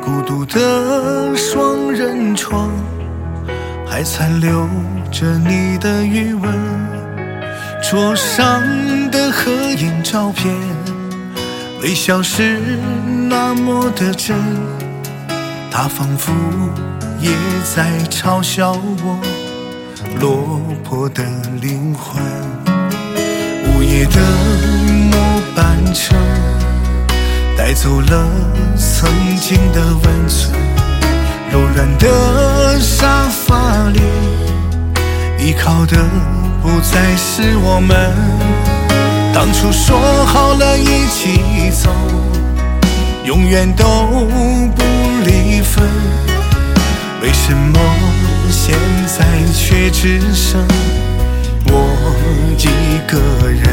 孤独的双人床，还残留着你的余温。桌上的合影照片，微笑是那么的真，它仿佛也在嘲笑我落魄的灵魂。午夜的末班车带走了曾经的温存，柔软的沙发里依靠的不再是我们当初说好了一起走，永远都不离分，为什么现在却只剩我一个人？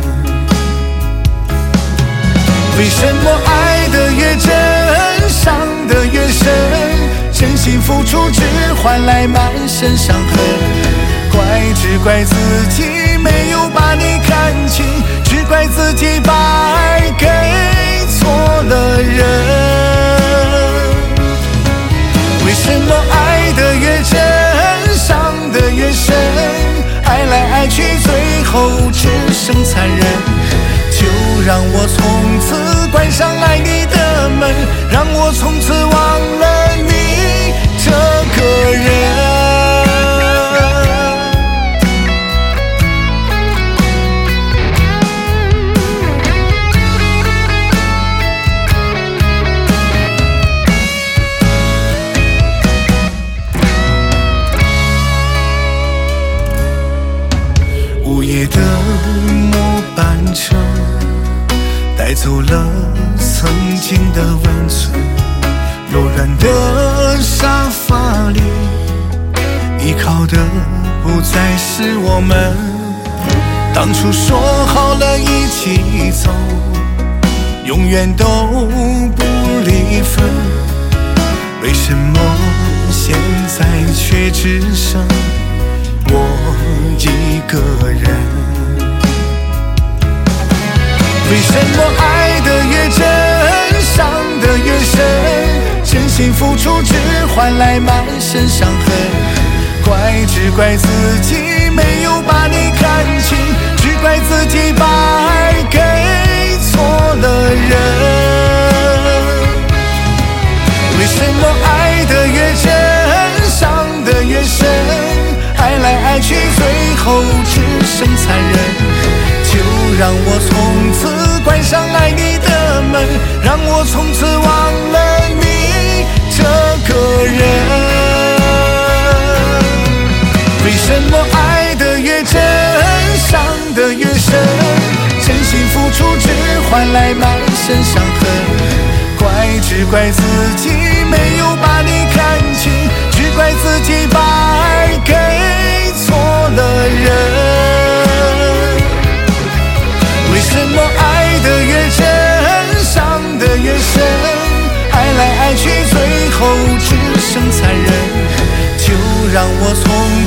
为什么爱得越真，伤得越深？真心付出只换来满身伤痕，只怪自己没有把你看清，只怪自己把爱给错了人。为什么爱得越真，伤得越深？爱来爱去，最后只剩残忍。就让我从此关上爱你的门，让我从此忘了你这个人。午夜的末班车带走了曾经的温存，柔软的沙发里依靠的不再是我们当初说好了一起走，永远都不离分，为什么现在却只剩我一个人？为什么爱得越真，伤得越深？真心付出只换来满身伤痕，只怪自己没有把你看清，只怪自己把爱给错了人。为什么爱得越真，伤得越深？爱来爱去，最后只剩残忍。就让我从此关上爱你的门，让我从此忘了你这个人。为什么爱得越真，伤得越深？真心付出只换来满身伤痕，只怪自己没有把你看清，只怪自己把爱给错了人。为什么爱得越真，伤得越深？爱来爱去，最后只剩残忍。就让我从